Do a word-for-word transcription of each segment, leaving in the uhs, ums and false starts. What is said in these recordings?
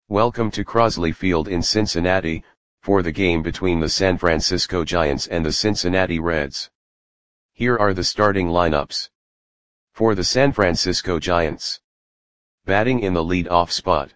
Welcome to Crosley Field in Cincinnati, for the game between the San Francisco Giants and the Cincinnati Reds. Here are the starting lineups. For the San Francisco Giants. Batting in the lead-off spot.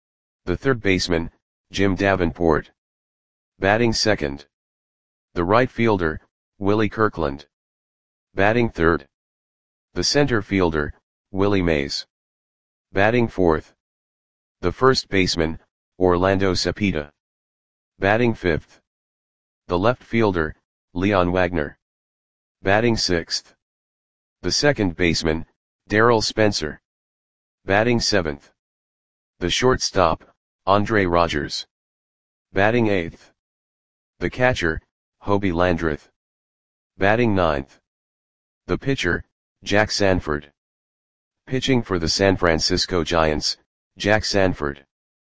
The third baseman, Jim Davenport. Batting second. The right fielder, Willie Kirkland. Batting third. The center fielder, Willie Mays. Batting fourth. The first baseman, Orlando Cepeda. Batting fifth. The left fielder, Leon Wagner. Batting sixth. The second baseman, Darryl Spencer. Batting seventh. The shortstop, Andre Rogers. Batting eighth. The catcher, Hobie Landreth. Batting ninth. The pitcher, Jack Sanford. Pitching for the San Francisco Giants, Jack Sanford.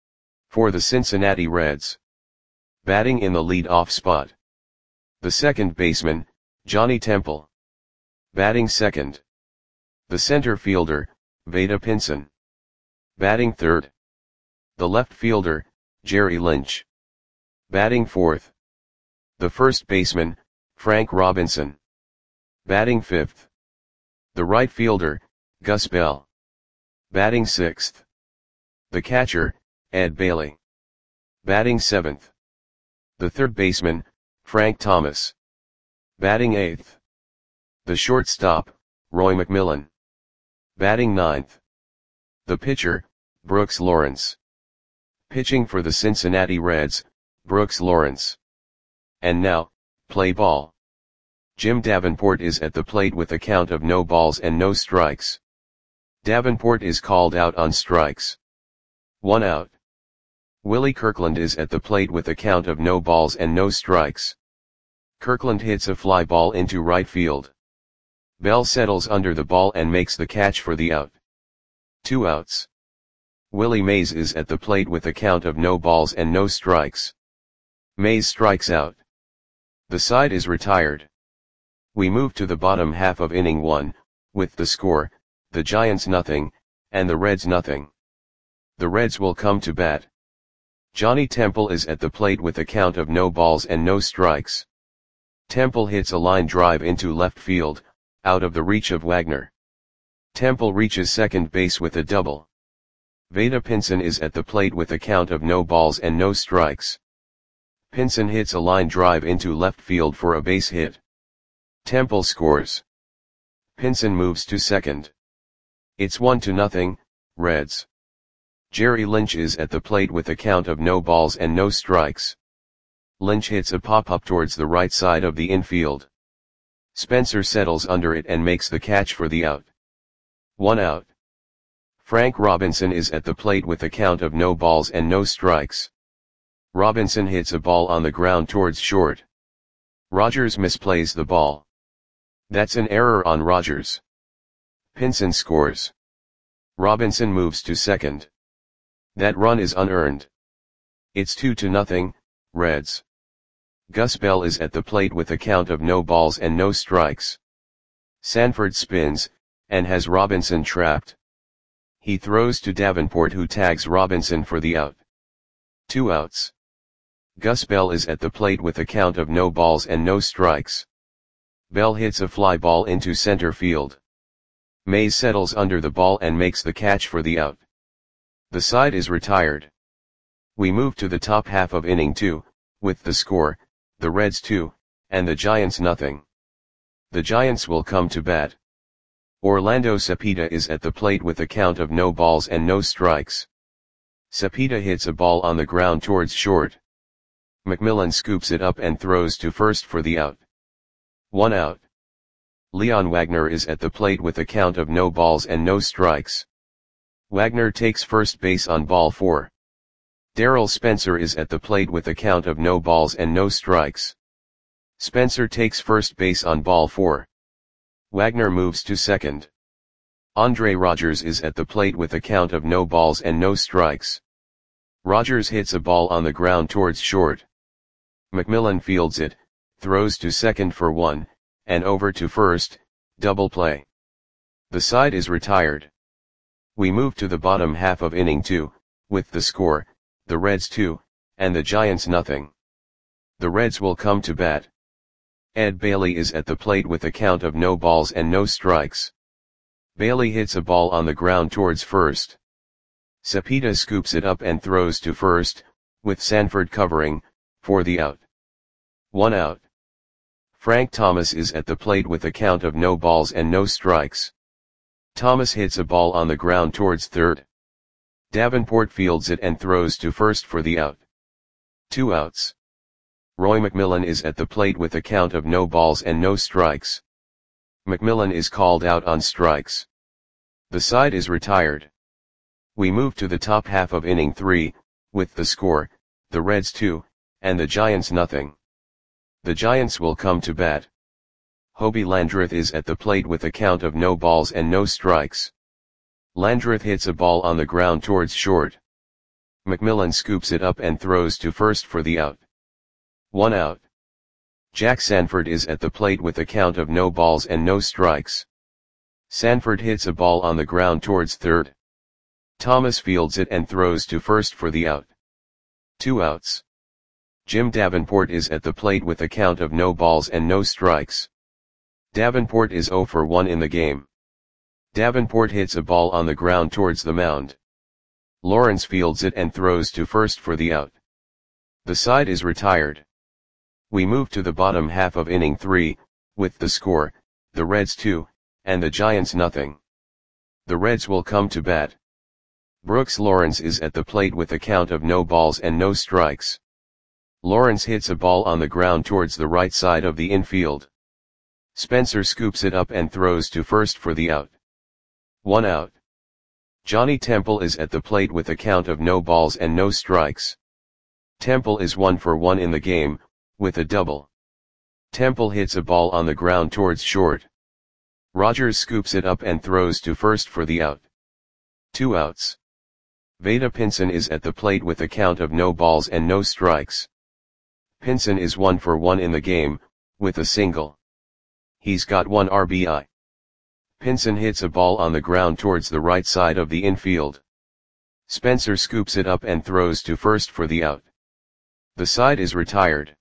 For the Cincinnati Reds. Batting in the lead-off spot. The second baseman, Johnny Temple. Batting second. The center fielder, Vada Pinson. Batting third. The left fielder, Jerry Lynch. Batting fourth. The first baseman, Frank Robinson. Batting fifth. The right fielder, Gus Bell. Batting sixth. The catcher, Ed Bailey. Batting seventh. The third baseman, Frank Thomas. Batting eighth. The shortstop, Roy McMillan. Batting ninth. The pitcher, Brooks Lawrence. Pitching for the Cincinnati Reds, Brooks Lawrence. And now, play ball. Jim Davenport is at the plate with a count of no balls and no strikes. Davenport is called out on strikes. One out. Willie Kirkland is at the plate with a count of no balls and no strikes. Kirkland hits a fly ball into right field. Bell settles under the ball and makes the catch for the out. Two outs. Willie Mays is at the plate with a count of no balls and no strikes. Mays strikes out. The side is retired. We move to the bottom half of inning one, with the score, the Giants nothing, and the Reds nothing. The Reds will come to bat. Johnny Temple is at the plate with a count of no balls and no strikes. Temple hits a line drive into left field, out of the reach of Wagner. Temple reaches second base with a double. Vada Pinson is at the plate with a count of no balls and no strikes. Pinson hits a line drive into left field for a base hit. Temple scores. Pinson moves to second. It's one to nothing, Reds. Jerry Lynch is at the plate with a count of no balls and no strikes. Lynch hits a pop-up towards the right side of the infield. Spencer settles under it and makes the catch for the out. One out. Frank Robinson is at the plate with a count of no balls and no strikes. Robinson hits a ball on the ground towards short. Rogers misplays the ball. That's an error on Rogers. Pinson scores. Robinson moves to second. That run is unearned. It's two to nothing, Reds. Gus Bell is at the plate with a count of no balls and no strikes. Sanford spins, and has Robinson trapped. He throws to Davenport, who tags Robinson for the out. Two outs. Gus Bell is at the plate with a count of no balls and no strikes. Bell hits a fly ball into center field. Mays settles under the ball and makes the catch for the out. The side is retired. We move to the top half of inning two, with the score, the Reds two, and the Giants nothing. The Giants will come to bat. Orlando Cepeda is at the plate with a count of no balls and no strikes. Cepeda hits a ball on the ground towards short. McMillan scoops it up and throws to first for the out. One out. Leon Wagner is at the plate with a count of no balls and no strikes. Wagner takes first base on ball four. Darryl Spencer is at the plate with a count of no balls and no strikes. Spencer takes first base on ball four. Wagner moves to second. Andre Rogers is at the plate with a count of no balls and no strikes. Rogers hits a ball on the ground towards short. McMillan fields it, throws to second for one, and over to first, double play. The side is retired. We move to the bottom half of inning two, with the score, the Reds two, and the Giants nothing. The Reds will come to bat. Ed Bailey is at the plate with a count of no balls and no strikes. Bailey hits a ball on the ground towards first. Cepeda scoops it up and throws to first, with Sanford covering, for the out. One out. Frank Thomas is at the plate with a count of no balls and no strikes. Thomas hits a ball on the ground towards third. Davenport fields it and throws to first for the out. Two outs. Roy McMillan is at the plate with a count of no balls and no strikes. McMillan is called out on strikes. The side is retired. We move to the top half of inning three, with the score, the Reds two, and the Giants nothing. The Giants will come to bat. Hobie Landreth is at the plate with a count of no balls and no strikes. Landreth hits a ball on the ground towards short. McMillan scoops it up and throws to first for the out. One out. Jack Sanford is at the plate with a count of no balls and no strikes. Sanford hits a ball on the ground towards third. Thomas fields it and throws to first for the out. Two outs. Jim Davenport is at the plate with a count of no balls and no strikes. Davenport is oh for one in the game. Davenport hits a ball on the ground towards the mound. Lawrence fields it and throws to first for the out. The side is retired. We move to the bottom half of inning three, with the score, the Reds two, and the Giants nothing. The Reds will come to bat. Brooks Lawrence is at the plate with a count of no balls and no strikes. Lawrence hits a ball on the ground towards the right side of the infield. Spencer scoops it up and throws to first for the out. One out. Johnny Temple is at the plate with a count of no balls and no strikes. Temple is one for one in the game, with a double. Temple hits a ball on the ground towards short. Rogers scoops it up and throws to first for the out. Two outs. Vada Pinson is at the plate with a count of no balls and no strikes. Pinson is one for one in the game, with a single. He's got one R B I. Pinson hits a ball on the ground towards the right side of the infield. Spencer scoops it up and throws to first for the out. The side is retired.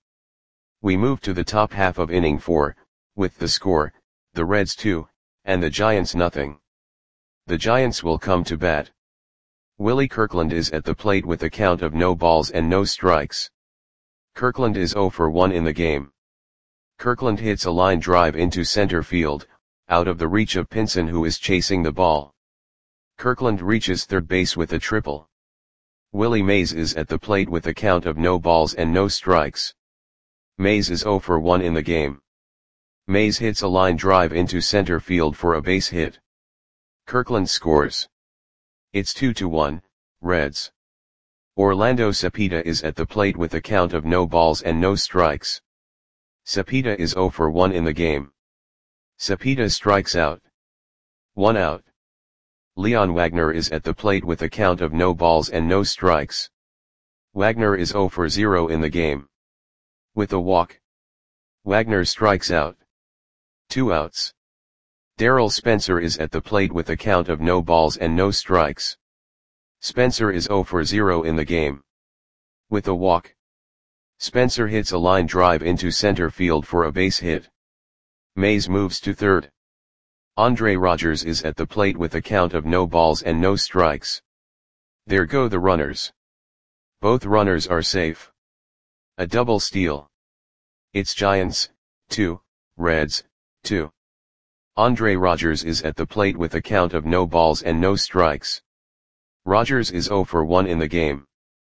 We move to the top half of inning four, with the score, the Reds two, and the Giants nothing. The Giants will come to bat. Willie Kirkland is at the plate with a count of no balls and no strikes. Kirkland is oh for one in the game. Kirkland hits a line drive into center field, out of the reach of Pinson who is chasing the ball. Kirkland reaches third base with a triple. Willie Mays is at the plate with a count of no balls and no strikes. Mays is oh for one in the game. Mays hits a line drive into center field for a base hit. Kirkland scores. It's two to one, Reds. Orlando Cepeda is at the plate with a count of no balls and no strikes. Cepeda is oh for one in the game. Cepeda strikes out. One out. Leon Wagner is at the plate with a count of no balls and no strikes. Wagner is oh for zero in the game. With a walk. Wagner strikes out. Two outs. Darrell Spencer is at the plate with a count of no balls and no strikes. Spencer is oh for zero in the game. With a walk. Spencer hits a line drive into center field for a base hit. Mays moves to third. Andre Rogers is at the plate with a count of no balls and no strikes. There go the runners. Both runners are safe. A double steal. It's Giants, two, Reds, two. Andre Rogers is at the plate with a count of no balls and no strikes. Rogers is oh for one in the game.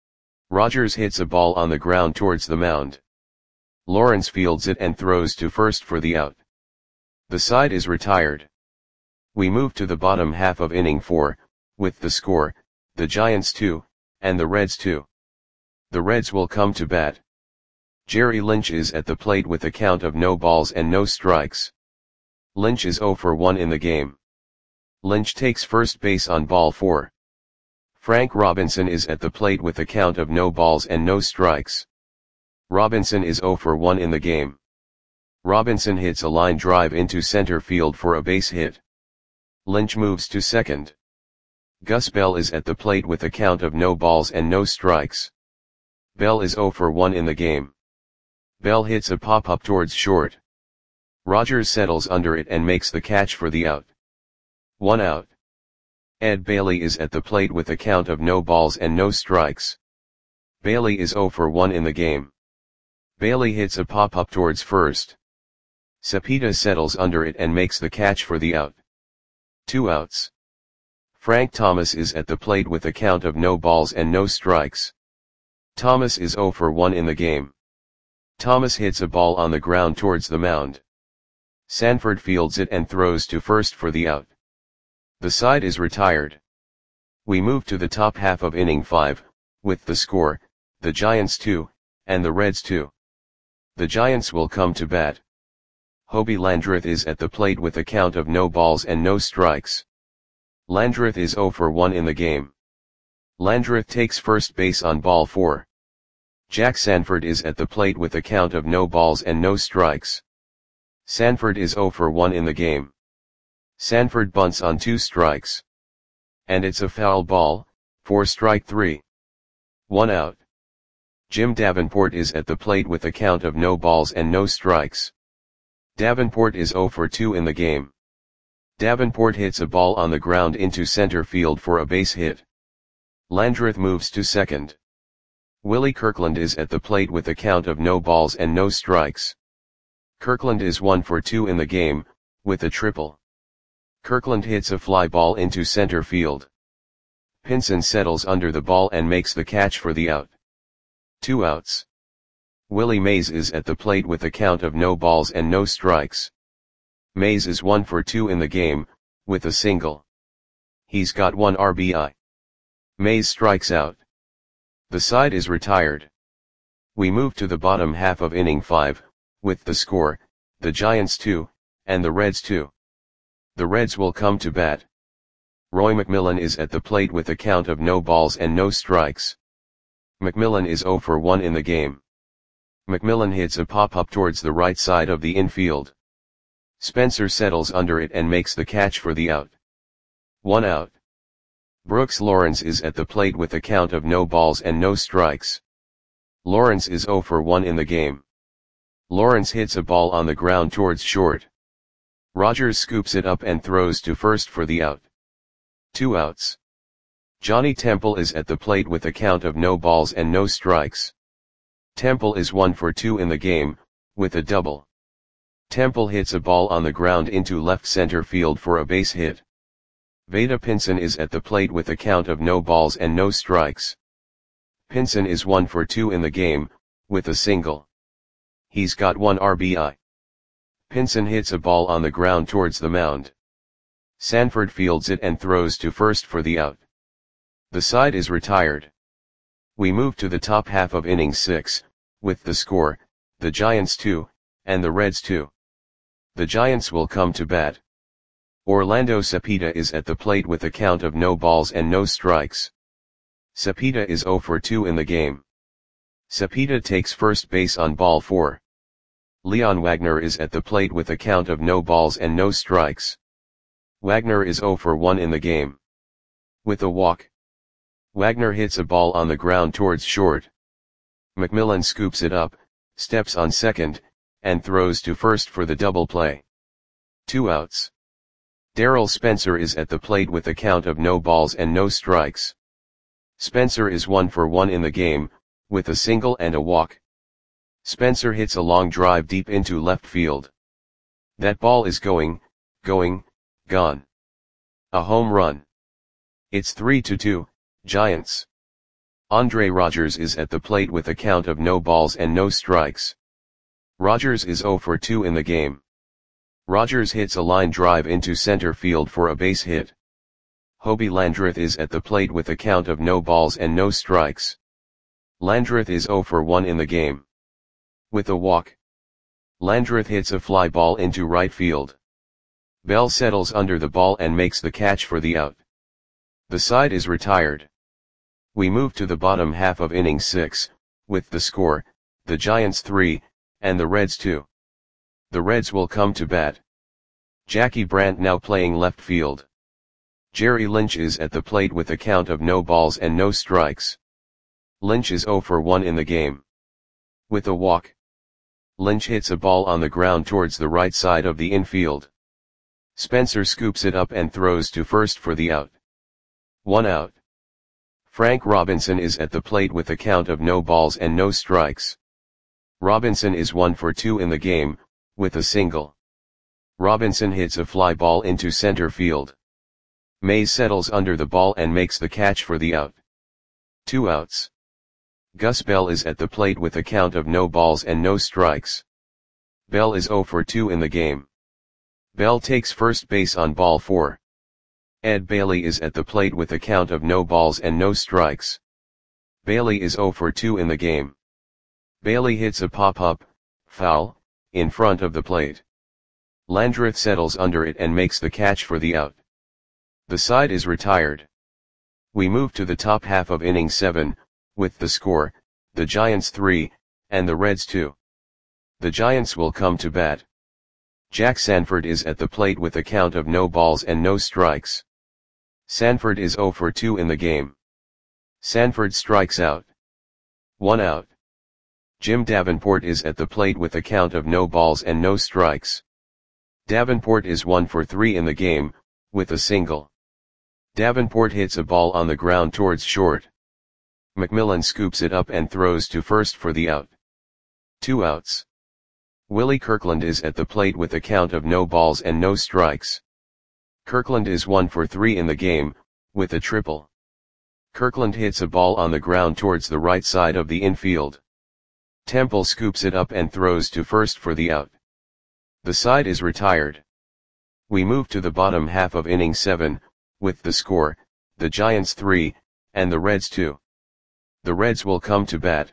Rogers hits a ball on the ground towards the mound. Lawrence fields it and throws to first for the out. The side is retired. We move to the bottom half of inning four, with the score, the Giants two, and the Reds two. The Reds will come to bat. Jerry Lynch is at the plate with a count of no balls and no strikes. Lynch is oh for one in the game. Lynch takes first base on ball four. Frank Robinson is at the plate with a count of no balls and no strikes. Robinson is oh for one in the game. Robinson hits a line drive into center field for a base hit. Lynch moves to second. Gus Bell is at the plate with a count of no balls and no strikes. Bell is zero for one in the game. Bell hits a pop-up towards short. Rogers settles under it and makes the catch for the out. One out. Ed Bailey is at the plate with a count of no balls and no strikes. Bailey is zero for one in the game. Bailey hits a pop-up towards first. Cepeda settles under it and makes the catch for the out. Two outs. Frank Thomas is at the plate with a count of no balls and no strikes. Thomas is zero for one in the game. Thomas hits a ball on the ground towards the mound. Sanford fields it and throws to first for the out. The side is retired. We move to the top half of inning five, with the score, the Giants two, and the Reds two. The Giants will come to bat. Hobie Landreth is at the plate with a count of no balls and no strikes. Landreth is zero for one in the game. Landreth takes first base on ball four. Jack Sanford is at the plate with a count of no balls and no strikes. Sanford is zero for one in the game. Sanford bunts on two strikes. And it's a foul ball, for strike three. One out. Jim Davenport is at the plate with a count of no balls and no strikes. Davenport is zero for two in the game. Davenport hits a ball on the ground into center field for a base hit. Landreth moves to second. Willie Kirkland is at the plate with a count of no balls and no strikes. Kirkland is one for two in the game, with a triple. Kirkland hits a fly ball into center field. Pinson settles under the ball and makes the catch for the out. Two outs. Willie Mays is at the plate with a count of no balls and no strikes. Mays is one for two in the game, with a single. He's got one R B I. Mays strikes out. The side is retired. We move to the bottom half of inning five, with the score, the Giants two, and the Reds two. The Reds will come to bat. Roy McMillan is at the plate with a count of no balls and no strikes. McMillan is zero for one in the game. McMillan hits a pop-up towards the right side of the infield. Spencer settles under it and makes the catch for the out. One out. Brooks Lawrence is at the plate with a count of no balls and no strikes. Lawrence is zero for one in the game. Lawrence hits a ball on the ground towards short. Rogers scoops it up and throws to first for the out. Two outs. Johnny Temple is at the plate with a count of no balls and no strikes. Temple is one for two in the game, with a double. Temple hits a ball on the ground into left center field for a base hit. Vada Pinson is at the plate with a count of no balls and no strikes. Pinson is one for two in the game, with a single. He's got one R B I. Pinson hits a ball on the ground towards the mound. Sanford fields it and throws to first for the out. The side is retired. We move to the top half of inning six, with the score, the Giants two, and the Reds two. The Giants will come to bat. Orlando Cepeda is at the plate with a count of no balls and no strikes. Cepeda is zero for two in the game. Cepeda takes first base on ball four. Leon Wagner is at the plate with a count of no balls and no strikes. Wagner is zero for one in the game. With a walk. Wagner hits a ball on the ground towards short. McMillan scoops it up, steps on second, and throws to first for the double play. Two outs. Darrell Spencer is at the plate with a count of no balls and no strikes. Spencer is one for one in the game, with a single and a walk. Spencer hits a long drive deep into left field. That ball is going, going, gone. A home run. It's three to two, Giants. Andre Rogers is at the plate with a count of no balls and no strikes. Rogers is zero for two in the game. Rogers hits a line drive into center field for a base hit. Hobie Landreth is at the plate with a count of no balls and no strikes. Landreth is zero for one in the game. With a walk. Landreth hits a fly ball into right field. Bell settles under the ball and makes the catch for the out. The side is retired. We move to the bottom half of inning six, with the score, the Giants three, and the Reds two. The Reds will come to bat. Jackie Brandt now playing left field. Jerry Lynch is at the plate with a count of no balls and no strikes. Lynch is zero for one in the game. With a walk, Lynch hits a ball on the ground towards the right side of the infield. Spencer scoops it up and throws to first for the out. One out. Frank Robinson is at the plate with a count of no balls and no strikes. Robinson is one for two in the game, with a single. Robinson hits a fly ball into center field. Mays settles under the ball and makes the catch for the out. Two outs. Gus Bell is at the plate with a count of no balls and no strikes. Bell is zero for two in the game. Bell takes first base on ball four. Ed Bailey is at the plate with a count of no balls and no strikes. Bailey is zero for two in the game. Bailey hits a pop-up, foul, in front of the plate. Landreth settles under it and makes the catch for the out. The side is retired. We move to the top half of inning seven, with the score, the Giants three, and the Reds two. The Giants will come to bat. Jack Sanford is at the plate with a count of no balls and no strikes. Sanford is zero for two in the game. Sanford strikes out. One out. Jim Davenport is at the plate with a count of no balls and no strikes. Davenport is one for three in the game, with a single. Davenport hits a ball on the ground towards short. McMillan scoops it up and throws to first for the out. Two outs. Willie Kirkland is at the plate with a count of no balls and no strikes. Kirkland is one for three in the game, with a triple. Kirkland hits a ball on the ground towards the right side of the infield. Temple scoops it up and throws to first for the out. The side is retired. We move to the bottom half of inning seven, with the score, the Giants three, and the Reds two. The Reds will come to bat.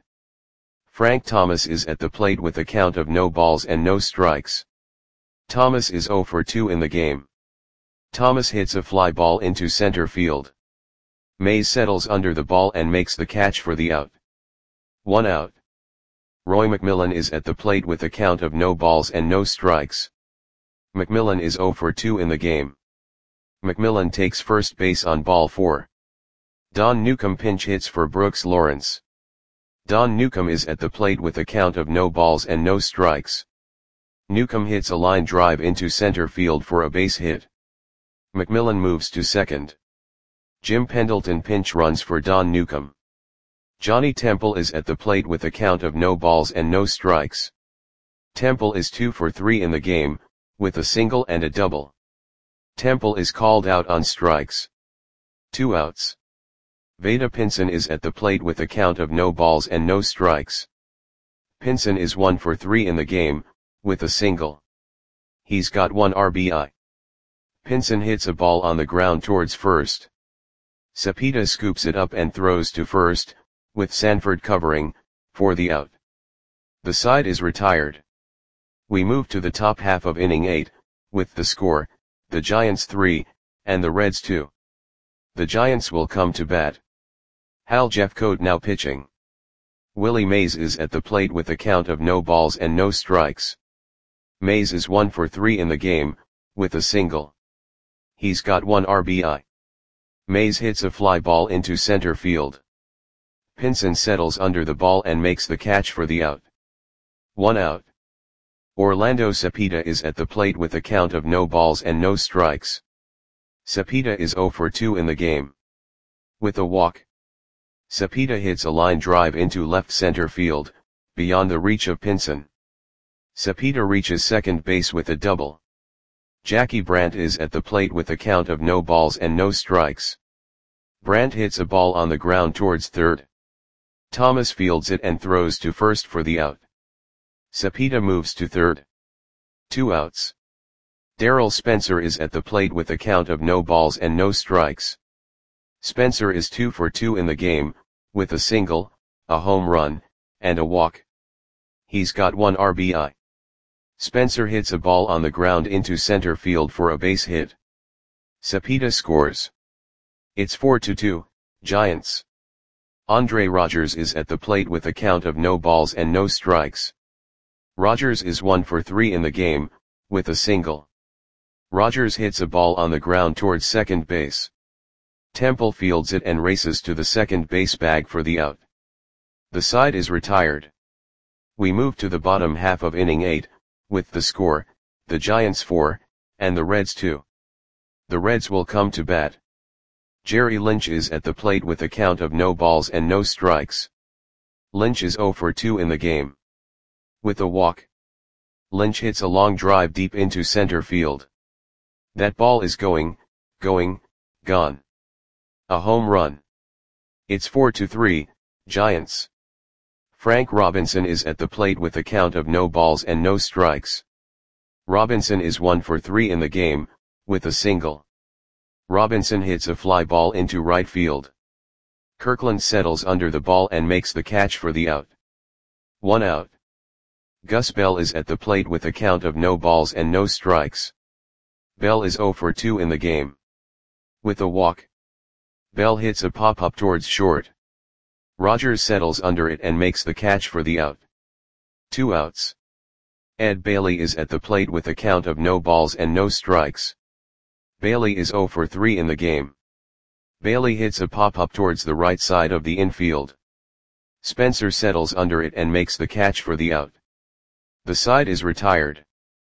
Frank Thomas is at the plate with a count of no balls and no strikes. Thomas is zero for two in the game. Thomas hits a fly ball into center field. Mays settles under the ball and makes the catch for the out. One out. Roy McMillan is at the plate with a count of no balls and no strikes. McMillan is zero for two in the game. McMillan takes first base on ball four. Don Newcomb pinch hits for Brooks Lawrence. Don Newcomb is at the plate with a count of no balls and no strikes. Newcomb hits a line drive into center field for a base hit. McMillan moves to second. Jim Pendleton pinch runs for Don Newcomb. Johnny Temple is at the plate with a count of no balls and no strikes. Temple is two for three in the game, with a single and a double. Temple is called out on strikes. Two outs. Vada Pinson is at the plate with a count of no balls and no strikes. Pinson is one for three in the game, with a single. He's got one R B I. Pinson hits a ball on the ground towards first. Cepeda scoops it up and throws to first, with Sanford covering, for the out. The side is retired. We move to the top half of inning eight, with the score, the Giants three, and the Reds two. The Giants will come to bat. Hal Jeffcoat now pitching. Willie Mays is at the plate with a count of no balls and no strikes. Mays is one for three in the game, with a single. He's got one R B I. Mays hits a fly ball into center field. Pinson settles under the ball and makes the catch for the out. One out. Orlando Cepeda is at the plate with a count of no balls and no strikes. Cepeda is zero for two in the game. With a walk, Cepeda hits a line drive into left center field, beyond the reach of Pinson. Cepeda reaches second base with a double. Jackie Brandt is at the plate with a count of no balls and no strikes. Brandt hits a ball on the ground towards third. Thomas fields it and throws to first for the out. Cepeda moves to third. Two outs. Darrell Spencer is at the plate with a count of no balls and no strikes. Spencer is two for two in the game, with a single, a home run, and a walk. He's got one R B I. Spencer hits a ball on the ground into center field for a base hit. Cepeda scores. It's four to two, Giants. Andre Rogers is at the plate with a count of no balls and no strikes. Rogers is one for three in the game, with a single. Rogers hits a ball on the ground towards second base. Temple fields it and races to the second base bag for the out. The side is retired. We move to the bottom half of inning eight, with the score, the Giants four, and the Reds two. The Reds will come to bat. Jerry Lynch is at the plate with a count of no balls and no strikes. Lynch is oh for two in the game. With a walk, Lynch hits a long drive deep into center field. That ball is going, going, gone. A home run. It's four to three, Giants. Frank Robinson is at the plate with a count of no balls and no strikes. Robinson is one for three in the game, with a single. Robinson hits a fly ball into right field. Kirkland settles under the ball and makes the catch for the out. One out. Gus Bell is at the plate with a count of no balls and no strikes. Bell is oh for two in the game. With a walk, Bell hits a pop-up towards short. Rogers settles under it and makes the catch for the out. Two outs. Ed Bailey is at the plate with a count of no balls and no strikes. Bailey is oh for three in the game. Bailey hits a pop-up towards the right side of the infield. Spencer settles under it and makes the catch for the out. The side is retired.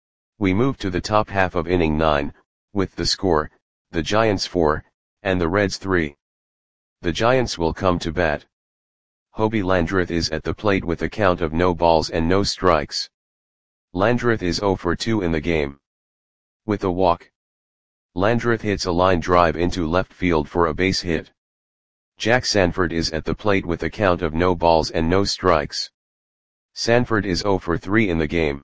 We move to the top half of inning nine, with the score, the Giants four, and the Reds three. The Giants will come to bat. Hobie Landreth is at the plate with a count of no balls and no strikes. Landreth is oh for two in the game. With a walk, Landreth hits a line drive into left field for a base hit. Jack Sanford is at the plate with a count of no balls and no strikes. Sanford is oh for three in the game.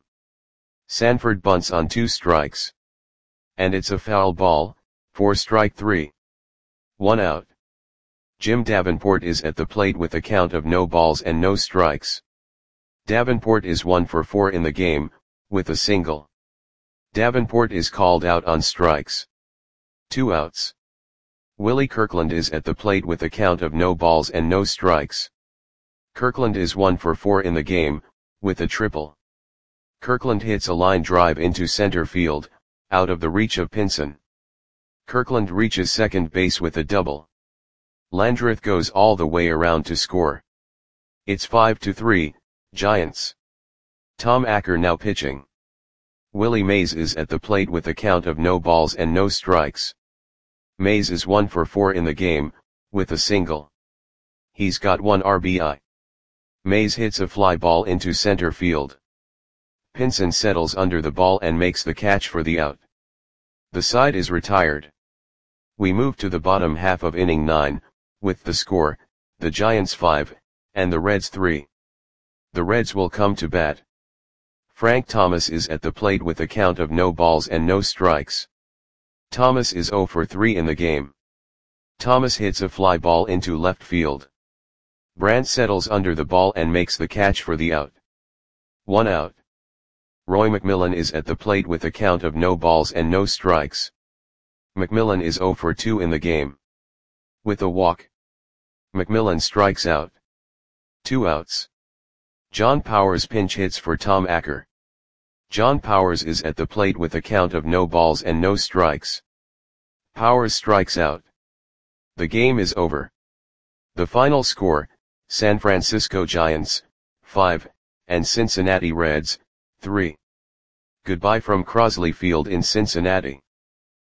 Sanford bunts on two strikes. And it's a foul ball, for strike three. One out. Jim Davenport is at the plate with a count of no balls and no strikes. Davenport is one for four in the game, with a single. Davenport is called out on strikes. Two outs. Willie Kirkland is at the plate with a count of no balls and no strikes. Kirkland is one for four in the game, with a triple. Kirkland hits a line drive into center field, out of the reach of Pinson. Kirkland reaches second base with a double. Landreth goes all the way around to score. It's five to three, Giants. Tom Acker now pitching. Willie Mays is at the plate with a count of no balls and no strikes. Mays is one for four in the game, with a single. He's got one R B I. Mays hits a fly ball into center field. Pinson settles under the ball and makes the catch for the out. The side is retired. We move to the bottom half of inning nine, with the score, the Giants five, and the Reds three. The Reds will come to bat. Frank Thomas is at the plate with a count of no balls and no strikes. Thomas is oh for three in the game. Thomas hits a fly ball into left field. Brandt settles under the ball and makes the catch for the out. One out. Roy McMillan is at the plate with a count of no balls and no strikes. McMillan is oh for two in the game. With a walk, McMillan strikes out. Two outs. John Powers pinch hits for Tom Acker. John Powers is at the plate with a count of no balls and no strikes. Powers strikes out. The game is over. The final score, San Francisco Giants, five, and Cincinnati Reds, three. Goodbye from Crosley Field in Cincinnati.